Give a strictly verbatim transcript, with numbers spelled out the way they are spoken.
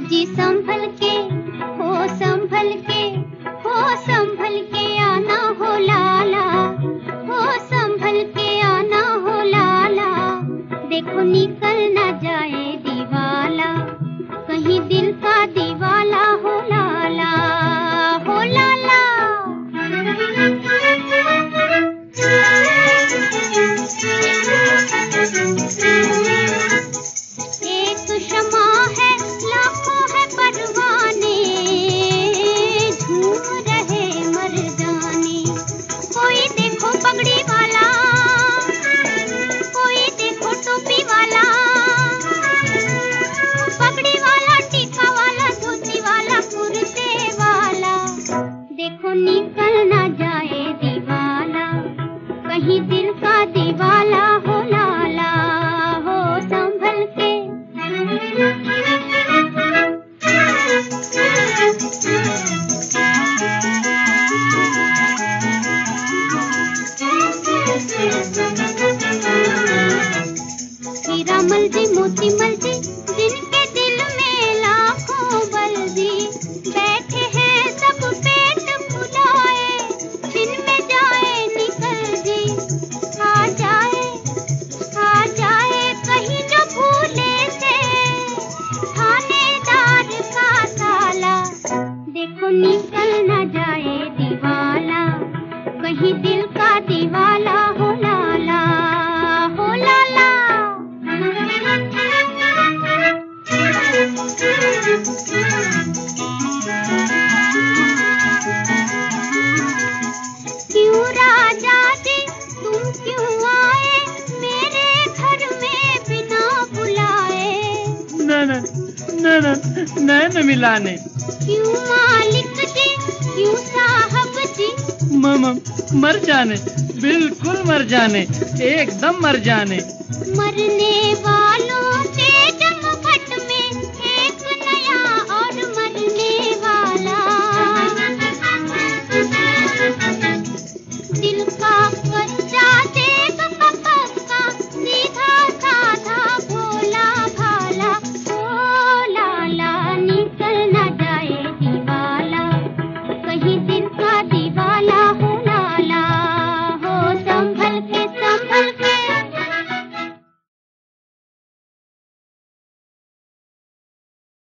जी संभल के, हो संभल के, हो संभल के आना हो लाला, हो संभल के आना हो लाला। देखो निकल ना जाए दीवाला, कहीं दिल का दीवाला हो लाला, हो लाला। एक शमा है, लाखों है परवाने, झूम रहे मर्दाने। कोई देखो पगड़ी वाला, कोई देखो टोपी वाला, पगड़ी वाला, टीका वाला, धोती वाला, कुर्ते वाला। देखो निकल ना जाए दीवाला, कहीं दिल का दीवाला हो लाला, हो संभल के। हीरा मल जी, मोती मल जी, जिनके दिल में लाखों बल्दी, बैठे हैं सब पेट फुलाए, जिनमें जाए निकल जी, आ जाए, आ जाए कहीं जो भूले से थानेदार का ताला। देखो निकल ना जाए दीवाला, कहीं दिल का दीवाला हो लाला, हो लाला। क्यों राजा जी तुम क्यों आए मेरे घर में बिना बुलाए? न न न न न मिलाने। क्यों मालिक जी, क्यों साहब जी? मम मर जाने, बिल्कुल मर जाने, एकदम मर जाने। मरने वालों